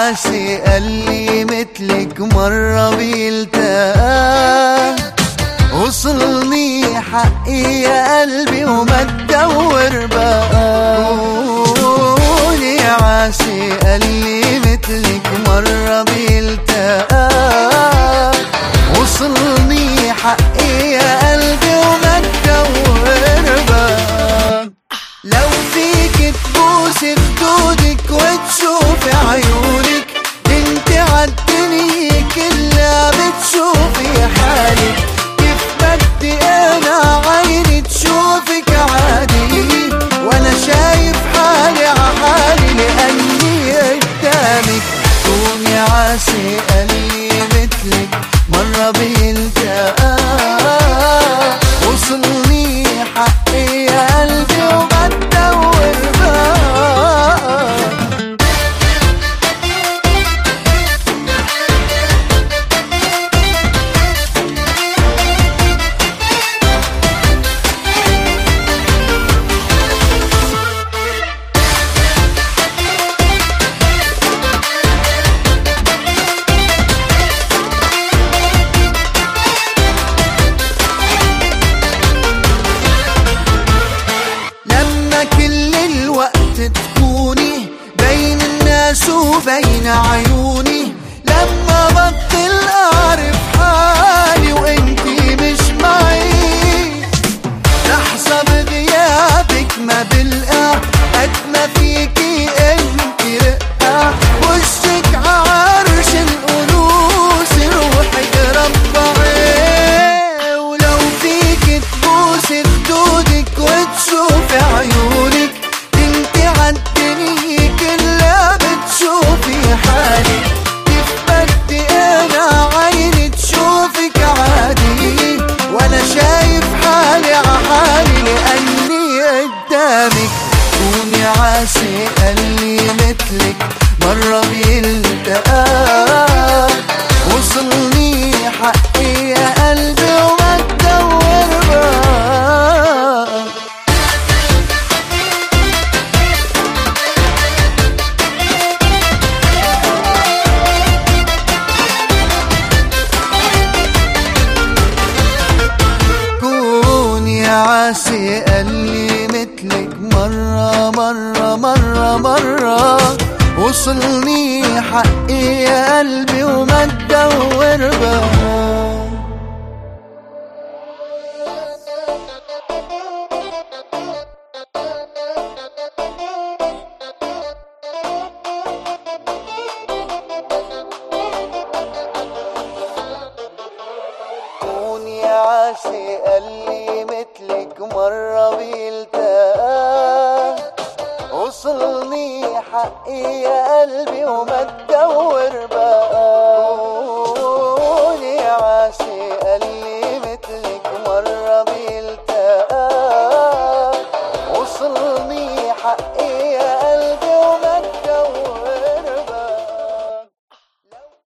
عاسي قالي مثلك مرة بيلتقى، وصلني حقي يا قلبي وما تدور بقى. قولي عاسي قالي مثلك مرة بيلتقى، وصلني حقي يا قلبي وما تدور بقى. لو فيك تبوسي خدودك وتشوفي عيونك، انت عالدنيا كلها بتشوفي حالك. كيف بدي انا عيني تشوفك عادي، وانا شايف حالي عحالي لاني قدامك. كوني عاسي قالي مثلك مرة بيلتقى، وصلني حقي يا قلبي وما تدور بقى. تكوني بين الناس وبين عيوني، لما بطل اعرف حالي وانتي مش معي. لحظة بغيابك ما بلقى قد ما فيكي انتي رقة، وشك ععرش الأنوس روحك ربعي. ولو فيك تبوسي خدودك وتشوفي عيونك، عالدنيا كلها بتشوفي حالي. كيف بدي انا عيني تشوفك عادي، وانا شايف حالي عحالي لاني قدامك. كوني عاسي قالي مثلك مرة بيلتقى، وصلني حقي يا قلبي وما تدور بقى. عاسي قالي مثلك مرة وصلني حقي يا قلبي وما تدور بقى. كوني عاسي قالي مثلك مرة بيلتقى، وصلني حقي يا قلبي وما تدور بقى.